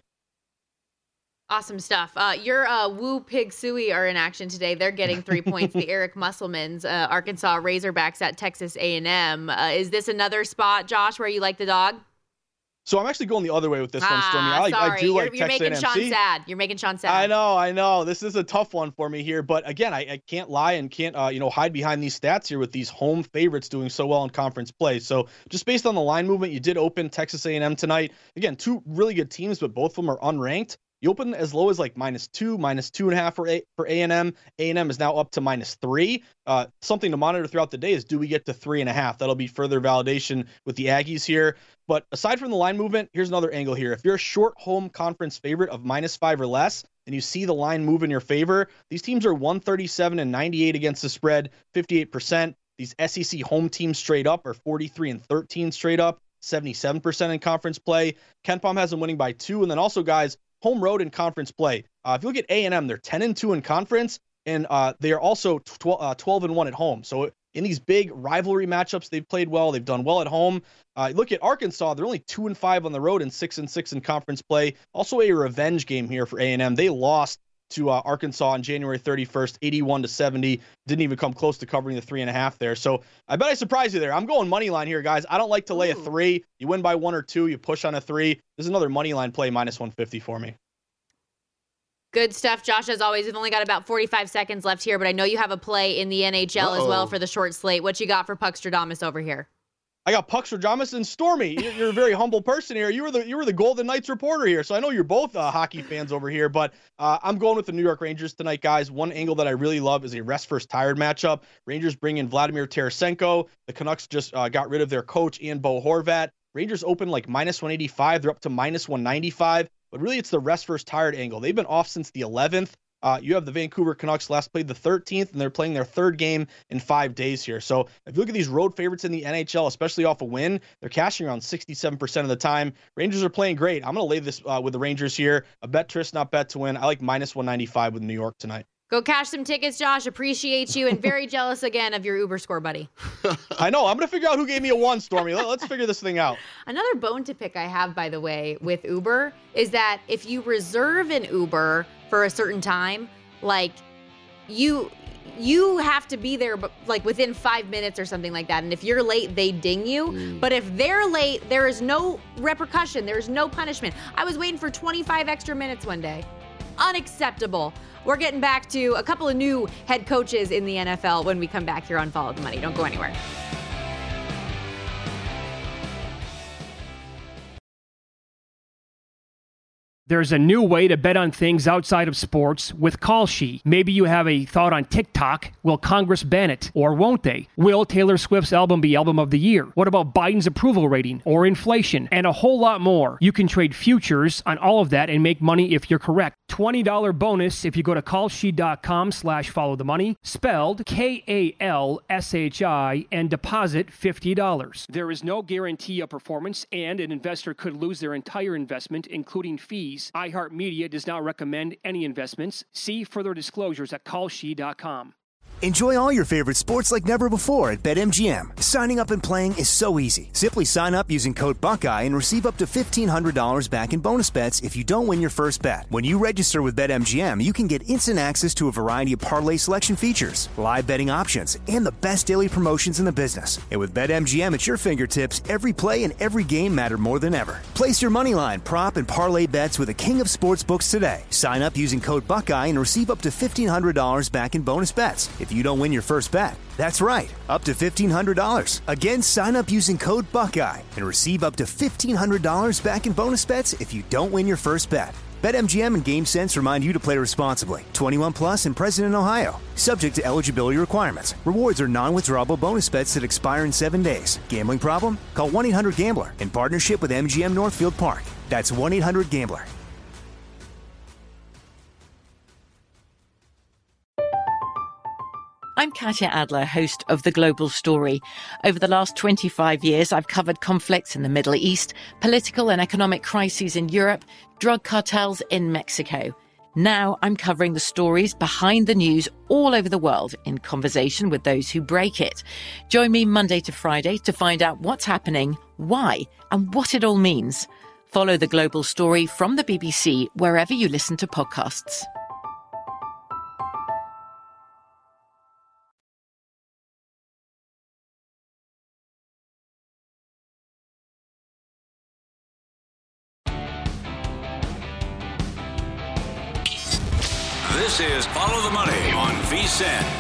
Awesome stuff. Uh, your uh, Woo Pig Suey are in action today. They're getting three points. The Eric Musselmans, uh, Arkansas Razorbacks at Texas A and M. Uh, is this another spot, Josh, where you like the dog? So I'm actually going the other way with this ah, one, Stormy. I, like, sorry. I do you're, like you're Texas making A and M. Sean See? sad. You're making Sean sad. I know, I know. This is a tough one for me here, but again, I, I can't lie and can't uh, you know hide behind these stats here with these home favorites doing so well in conference play. So just based on the line movement, you did open Texas A and M tonight. Again, two really good teams, but both of them are unranked. You open as low as like minus two, minus two and a half for A for A and M. A and M is now up to minus three. Uh, something to monitor throughout the day is, do we get to three and a half? That'll be further validation with the Aggies here. But aside from the line movement, here's another angle here. If you're a short home conference favorite of minus five or less, and you see the line move in your favor, these teams are one thirty-seven and ninety-eight against the spread, fifty-eight percent. These S E C home teams straight up are forty-three and thirteen straight up, seventy-seven percent in conference play. Ken Pom has them winning by two. And then also, guys, home road in conference play. Uh, if you look at A and M, they're ten and two in conference, and uh, they are also twelve and one at home. So in these big rivalry matchups, they've played well. They've done well at home. Uh, look at Arkansas; they're only two and five on the road and six and six in conference play. Also a revenge game here for A and M. They lost to uh, Arkansas on January thirty-first, eighty-one to seventy. Didn't even come close to covering the three and a half there. So I bet I surprised you there. I'm going money line here, guys. I don't like to lay a three. You win by one or two, you push on a three. This is another money line play, minus one fifty for me. Good stuff, Josh, as always. We've only got about forty-five seconds left here, but I know you have a play in the N H L Uh-oh. as well for the short slate. What you got for Puckstradamus over here? I got Puckstradamus and Stormy. You're, you're a very humble person here. You were the you were the Golden Knights reporter here, so I know you're both uh, hockey fans over here. But uh, I'm going with the New York Rangers tonight, guys. One angle that I really love is a rest versus tired matchup. Rangers bring in Vladimir Tarasenko. The Canucks just uh, got rid of their coach, Ian Bo Horvat. Rangers open like minus one eighty-five. They're up to minus one ninety-five. But really, it's the rest versus tired angle. They've been off since the eleventh. Uh, you have the Vancouver Canucks last played the thirteenth, and they're playing their third game in five days here. So if you look at these road favorites in the N H L, especially off a win, they're cashing around sixty-seven percent of the time. Rangers are playing great. I'm going to lay this uh, with the Rangers here. A bet twist, not bet to win. I like minus one ninety-five with New York tonight. Go cash some tickets, Josh. Appreciate you, and very jealous again of your Uber score, buddy. I know. I'm going to figure out who gave me a one, Stormy. Let's figure this thing out. Another bone to pick I have, by the way, with Uber is that if you reserve an Uber for a certain time, like you you have to be there like within five minutes or something like that. And if you're late, they ding you. Mm. But if they're late, there is no repercussion. There's no punishment. I was waiting for twenty-five extra minutes one day. Unacceptable. We're getting back to a couple of new head coaches in the N F L when we come back here on Follow the Money. Don't go anywhere. There's a new way to bet on things outside of sports with Kalshi. Maybe you have a thought on TikTok. Will Congress ban it? Or won't they? Will Taylor Swift's album be album of the year? What about Biden's approval rating or inflation? And a whole lot more. You can trade futures on all of that and make money if you're correct. twenty dollars bonus if you go to kalshi.com slash follow the money, spelled K A L S H I, and deposit fifty dollars. There is no guarantee of performance, and an investor could lose their entire investment, including fees. iHeartMedia does not recommend any investments. See further disclosures at kalshi dot com. Enjoy all your favorite sports like never before at BetMGM. Signing up and playing is so easy. Simply sign up using code Buckeye and receive up to fifteen hundred dollars back in bonus bets if you don't win your first bet. When you register with BetMGM, you can get instant access to a variety of parlay selection features, live betting options, and the best daily promotions in the business. And with BetMGM at your fingertips, every play and every game matter more than ever. Place your moneyline, prop, and parlay bets with the king of sportsbooks today. Sign up using code Buckeye and receive up to fifteen hundred dollars back in bonus bets if you don't win your first bet. That's right, up to fifteen hundred dollars. Again, sign up using code Buckeye and receive up to fifteen hundred dollars back in bonus bets if you don't win your first bet. BetMGM and GameSense remind you to play responsibly. twenty-one plus and present in Ohio. Subject to eligibility requirements. Rewards are non-withdrawable bonus bets that expire in seven days. Gambling problem? Call one eight hundred gambler in partnership with M G M Northfield Park. That's one eight hundred gambler. I'm Katya Adler, host of The Global Story. Over the last twenty-five years, I've covered conflicts in the Middle East, political and economic crises in Europe, drug cartels in Mexico. Now I'm covering the stories behind the news all over the world in conversation with those who break it. Join me Monday to Friday to find out what's happening, why, and what it all means. Follow The Global Story from the B B C wherever you listen to podcasts. This is Follow the Money on V S I N.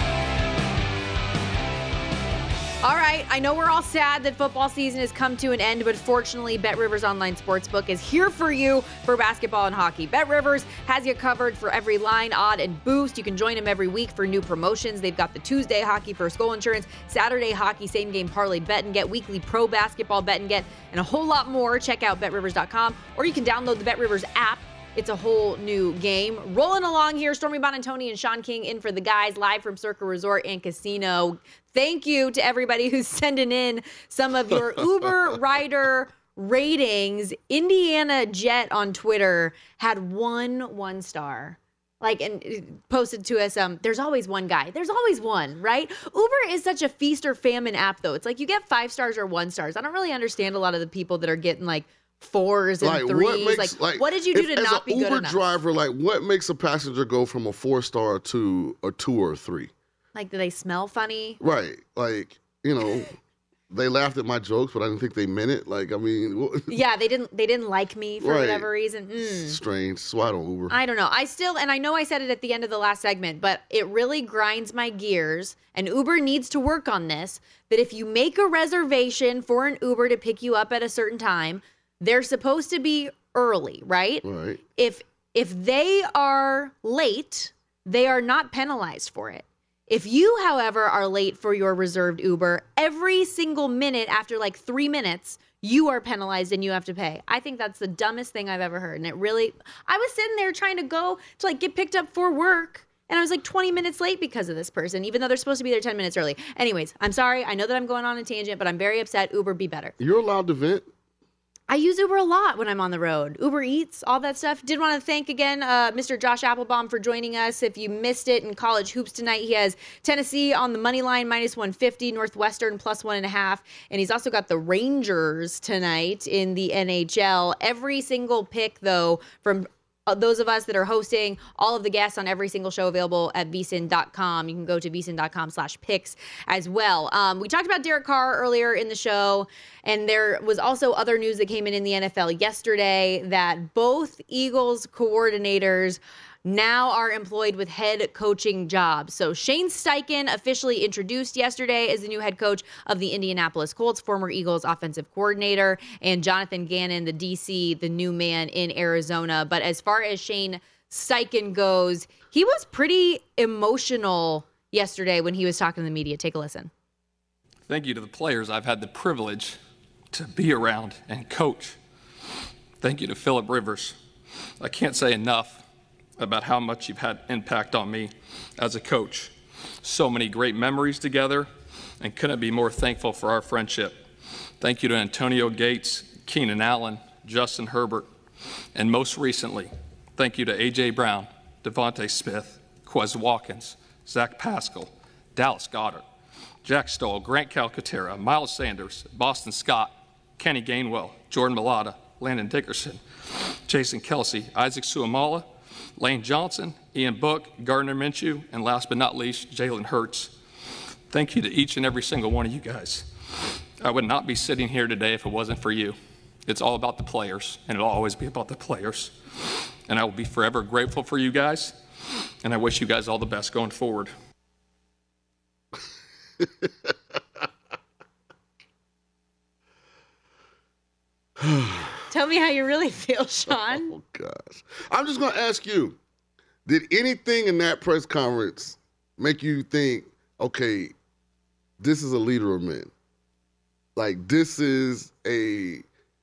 All right, I know we're all sad that football season has come to an end, but fortunately, BetRivers Online Sportsbook is here for you for basketball and hockey. BetRivers has you covered for every line, odd, and boost. You can join them every week for new promotions. They've got the Tuesday hockey first goal insurance, Saturday hockey same game parlay bet and get, weekly pro basketball bet and get, and a whole lot more. Check out bet rivers dot com, or you can download the BetRivers app. It's a whole new game. Rolling along here, Stormy Buonantony and Sean King in for the guys, live from Circa Resort and Casino. Thank you to everybody who's sending in some of your Uber rider ratings. Indiana Jet on Twitter had one one star. Like, and posted to us, um, there's always one guy. There's always one, right? Uber is such a feast or famine app, though. It's like you get five stars or one stars. I don't really understand a lot of the people that are getting, like, fours and like, threes. What makes, like, like, what did you do if, to as not be Uber good enough? driver, like, what makes a passenger go from a four star to a two or a three? Like, do they smell funny? Right. Like, you know, they laughed at my jokes, but I didn't think they meant it. Like, I mean, yeah, they didn't. They didn't like me for right. whatever reason. Mm. Strange. So I don't Uber. I don't know. I still, and I know I said it at the end of the last segment, but it really grinds my gears. And Uber needs to work on this. That if you make a reservation for an Uber to pick you up at a certain time, they're supposed to be early, right? Right. If if they are late, they are not penalized for it. If you, however, are late for your reserved Uber, every single minute after like three minutes, you are penalized and you have to pay. I think that's the dumbest thing I've ever heard. And it really, I was sitting there trying to go to like get picked up for work. And I was like twenty minutes late because of this person, even though they're supposed to be there ten minutes early. Anyways, I'm sorry. I know that I'm going on a tangent, but I'm very upset. Uber, be better. You're allowed to vent. I use Uber a lot when I'm on the road. Uber Eats, all that stuff. Did want to thank again uh, Mister Josh Applebaum for joining us. If you missed it in college hoops tonight, he has Tennessee on the money line minus one fifty, Northwestern plus one and a half, and he's also got the Rangers tonight in the N H L. Every single pick, though, from Uh, those of us that are hosting, all of the guests on every single show available at V S I N dot com. You can go to V S I N dot com slash picks as well. Um, we talked about Derek Carr earlier in the show, and there was also other news that came in in the N F L yesterday that both Eagles coordinators now are employed with head coaching jobs. So Shane Steichen officially introduced yesterday as the new head coach of the Indianapolis Colts, former Eagles offensive coordinator, and Jonathan Gannon, the D C, the new man in Arizona. But as far as Shane Steichen goes, he was pretty emotional yesterday when he was talking to the media. Take a listen. Thank you to the players I've had the privilege to be around and coach. Thank you to Phillip Rivers. I can't say enough about how much you've had impact on me as a coach. So many great memories together, and couldn't be more thankful for our friendship. Thank you to Antonio Gates, Keenan Allen, Justin Herbert, and most recently, thank you to A J Brown, Devontae Smith, Quez Watkins, Zach Pascal, Dallas Goedert, Jack Stoll, Grant Calcaterra, Miles Sanders, Boston Scott, Kenny Gainwell, Jordan Mailata, Landon Dickerson, Jason Kelsey, Isaac Suamala, Lane Johnson, Ian Book, Gardner Minshew, and last but not least, Jalen Hurts. Thank you to each and every single one of you guys. I would not be sitting here today if it wasn't for you. It's all about the players, and it'll always be about the players. And I will be forever grateful for you guys, and I wish you guys all the best going forward. Tell me how you really feel, Sean. Oh, gosh. I'm just going to ask you, did anything in that press conference make you think, okay, this is a leader of men? Like, this is a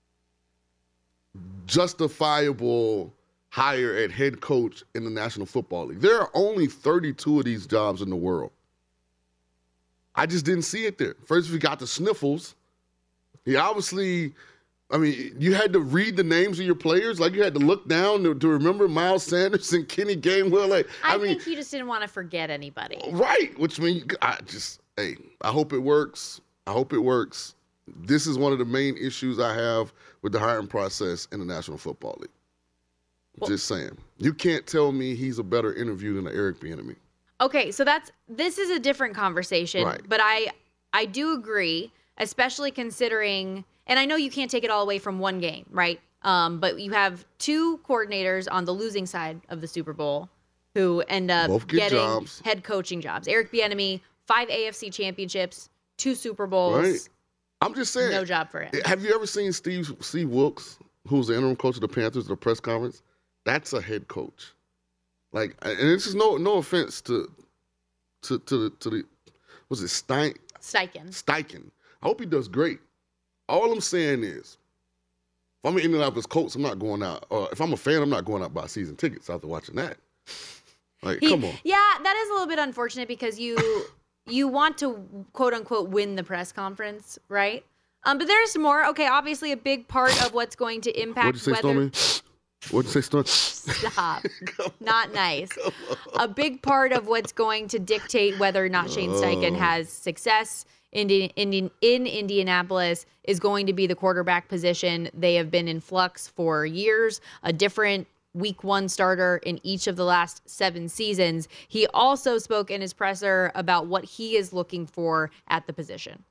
justifiable hire at head coach in the National Football League. There are only thirty-two of these jobs in the world. I just didn't see it there. First, we got the sniffles. He obviously, I mean, you had to read the names of your players. Like, you had to look down to, to remember Miles Sanders and Kenny Gainwell. Like, I, I mean, think you just didn't want to forget anybody. Right, which means I just, hey, I hope it works. I hope it works. This is one of the main issues I have with the hiring process in the National Football League. Well, just saying. You can't tell me he's a better interview than Eric Bieniemy. Okay, so that's this is a different conversation, right. But I I do agree, especially considering, and I know you can't take it all away from one game, right? Um, but you have two coordinators on the losing side of the Super Bowl who end up Both get getting jobs. head coaching jobs. Eric Bieniemy, five A F C championships, two Super Bowls. Right. I'm just saying. No job for him. Have you ever seen Steve Steve Wilkes, who's the interim coach of the Panthers, at the press conference? That's a head coach. Like, and this is no no offense to to to the to the was it Stein Steichen. Steichen. I hope he does great. All I'm saying is, if I'm an Indianapolis Colts, I'm not going out. Or if I'm a fan, I'm not going out to buy season tickets after watching that. Like, He- come on. Yeah, that is a little bit unfortunate because you you want to quote unquote win the press conference, right? Um, but there's more. Okay, obviously a big part of what's going to impact What'd you say, whether. Stormy? What'd you say, Stormy? Stop. Not nice. A big part of what's going to dictate whether or not Shane Steichen Oh. has success in, in, in Indianapolis is going to be the quarterback position. They have been in flux for years, a different week one starter in each of the last seven seasons. He also spoke in his presser about what he is looking for at the position.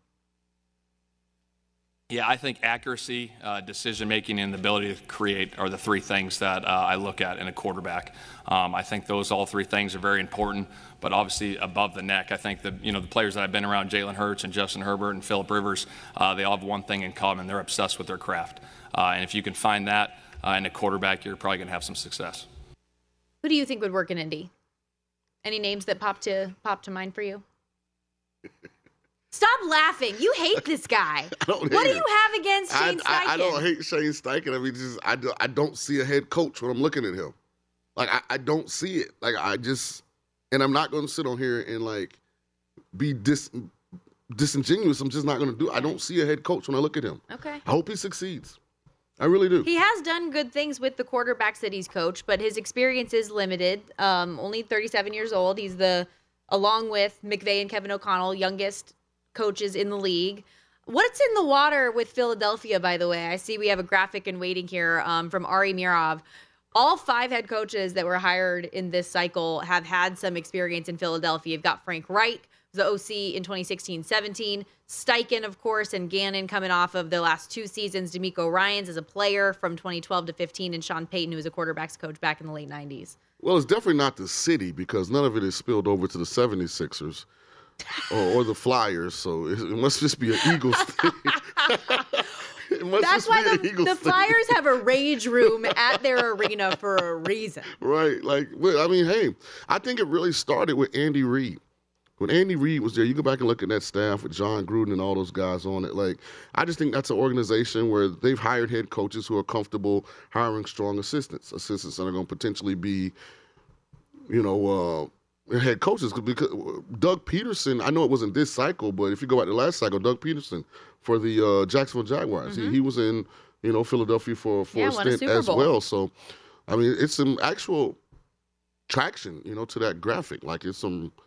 Yeah, I think accuracy, uh, decision-making, and the ability to create are the three things that uh, I look at in a quarterback. Um, I think those all three things are very important, but obviously above the neck, I think the you know the players that I've been around, Jalen Hurts and Justin Herbert and Phillip Rivers, uh, they all have one thing in common: they're obsessed with their craft. Uh, and if you can find that uh, in a quarterback, you're probably going to have some success. Who do you think would work in Indy? Any names that pop to pop to mind for you? Stop laughing. You hate this guy. don't What hate do him. you have against I, Shane Steichen? I, I don't hate Shane Steichen. I mean, just I, do, I don't see a head coach when I'm looking at him. Like, I, I don't see it. Like, I just, and I'm not going to sit on here and, like, be dis, disingenuous. I'm just not going to do it. I don't see a head coach when I look at him. Okay. I hope he succeeds. I really do. He has done good things with the quarterbacks that he's coached, but his experience is limited. Um, only thirty-seven years old. He's the, along with McVay and Kevin O'Connell, youngest coaches in the league. What's in the water with Philadelphia, by the way? I see we have a graphic in waiting here um, from Ari Mirov. All five head coaches that were hired in this cycle have had some experience in Philadelphia. You've got Frank Reich, the O C in twenty sixteen seventeen. Steichen, of course, and Gannon coming off of the last two seasons. DeMeco Ryans as a player from twenty twelve to fifteen, and Sean Payton, who was a quarterback's coach back in the late nineties. Well, it's definitely not the city because none of it is spilled over to the seventy-sixers or, or the Flyers, so it, it must just be an Eagles thing. It must That's just why be an the, Eagles the thing. Flyers have a rage room at their arena for a reason. Right. Like, well, I mean, hey, I think it really started with Andy Reid. When Andy Reid was there, you go back and look at that staff with John Gruden and all those guys on it. Like, I just think that's an organization where they've hired head coaches who are comfortable hiring strong assistants, assistants that are going to potentially be, you know, uh, head coaches. Because Doug Peterson, I know it wasn't this cycle, but if you go back to last cycle, Doug Peterson for the uh, Jacksonville Jaguars, Mm-hmm. he, he was in, you know, Philadelphia for, for Yeah, a won a stint Super as Bowl. well. So, I mean, it's some actual traction, you know, to that graphic. Like, it's some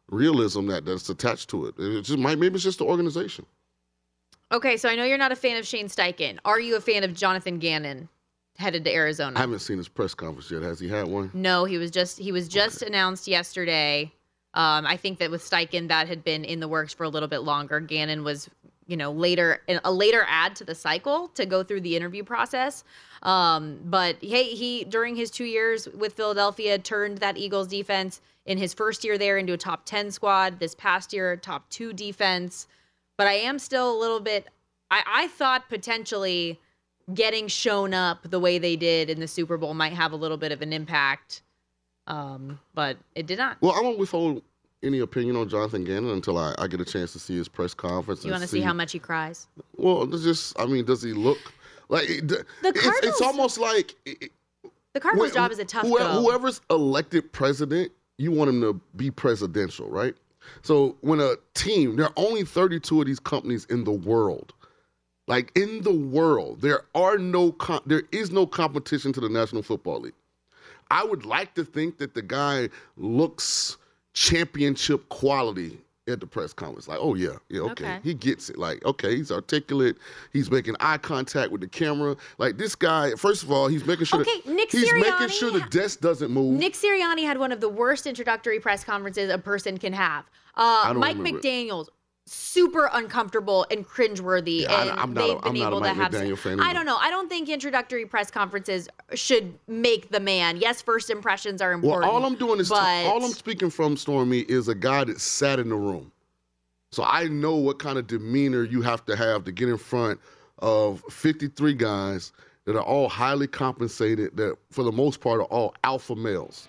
realism that, that's attached to it. It just might, maybe it's just the organization. Okay, so I know you're not a fan of Shane Steichen. Are you a fan of Jonathan Gannon headed to Arizona? I haven't seen his press conference yet. Has he had one? No, he was just he was just okay. announced yesterday. Um, I think that with Steichen, that had been in the works for a little bit longer. Gannon was, you know, later a later add to the cycle to go through the interview process. Um, but hey, he during his two years with Philadelphia turned that Eagles defense in his first year there into a top ten squad. This past year, top two defense. But I am still a little bit. I, I thought potentially getting shown up the way they did in the Super Bowl might have a little bit of an impact. Um, but it did not. Well, I won't withhold any opinion on Jonathan Gannon until I, I get a chance to see his press conference. You want to see, see how much he cries? Well, it's just, I mean, does he look like the it's, Cardinals? It's almost like it, the Cardinals' when, job is a tough whoever, go. Whoever's elected president, you want him to be presidential, right? So when a team, there are only thirty-two of these companies in the world. Like in the world, there are no, com- there is no competition to the National Football League. I would like to think that the guy looks championship quality at the press conference. Like, oh, yeah, yeah, okay. okay. He gets it. Like, okay, he's articulate. He's making eye contact with the camera. Like, this guy, first of all, he's making sure okay, that, Nick he's Sirianni, making sure the desk doesn't move. Nick Sirianni had one of the worst introductory press conferences a person can have. Uh, Mike McDaniels, it. super uncomfortable and cringeworthy, yeah, and I, I'm they've not a, been I'm able not a to Mike have. McDaniel fan I don't know. I don't think introductory press conferences should make the man. Yes, first impressions are important. Well, all I'm doing is but... t- all I'm speaking from, Stormy, is a guy that sat in the room, so I know what kind of demeanor you have to have to get in front of fifty-three guys that are all highly compensated, that for the most part are all alpha males.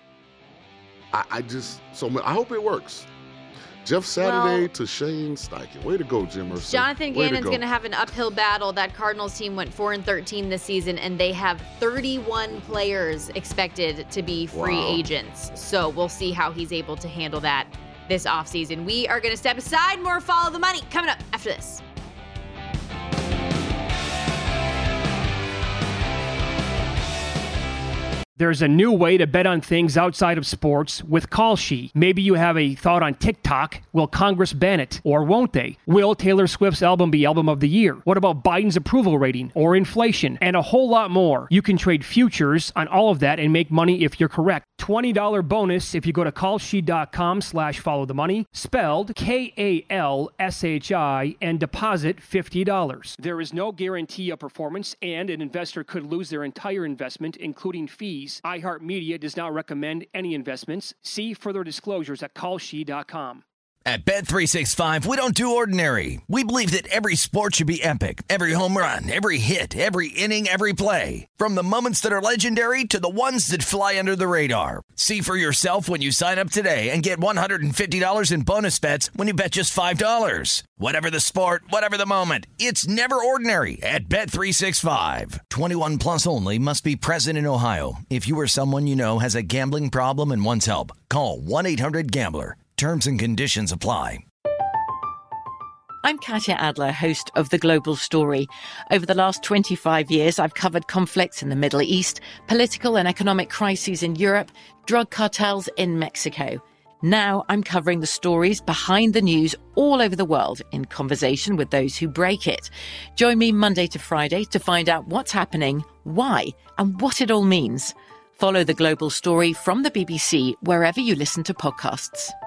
I, I just so I hope it works. Jeff Saturday well, to Shane Steichen. Way to go, Jim Irsay. Jonathan Gannon's going to have an uphill battle. That Cardinals team went four and thirteen this season, and they have thirty-one players expected to be free wow. agents. So we'll see how he's able to handle that this offseason. We are going to step aside. More Follow the Money coming up after this. There's a new way to bet on things outside of sports with Kalshi. Maybe you have a thought on TikTok. Will Congress ban it, or won't they? Will Taylor Swift's album be album of the year? What about Biden's approval rating or inflation? And a whole lot more. You can trade futures on all of that and make money if you're correct. twenty dollars bonus if you go to kalshi.com slash follow the money, spelled K A L S H I, and deposit fifty dollars. There is no guarantee of performance, and an investor could lose their entire investment, including fees. iHeartMedia does not recommend any investments. See further disclosures at kalshi dot com. At Bet three sixty-five, we don't do ordinary. We believe that every sport should be epic. Every home run, every hit, every inning, every play. From the moments that are legendary to the ones that fly under the radar. See for yourself when you sign up today and get one hundred fifty dollars in bonus bets when you bet just five dollars. Whatever the sport, whatever the moment, it's never ordinary at Bet three sixty-five. twenty-one plus only. Must be present in Ohio. If you or someone you know has a gambling problem and wants help, call one eight hundred gambler. Terms and conditions apply. I'm Katya Adler, host of The Global Story. Over the last twenty-five years, I've covered conflicts in the Middle East, political and economic crises in Europe, drug cartels in Mexico. Now I'm covering the stories behind the news all over the world in conversation with those who break it. Join me Monday to Friday to find out what's happening, why, and what it all means. Follow The Global Story from the B B C wherever you listen to podcasts.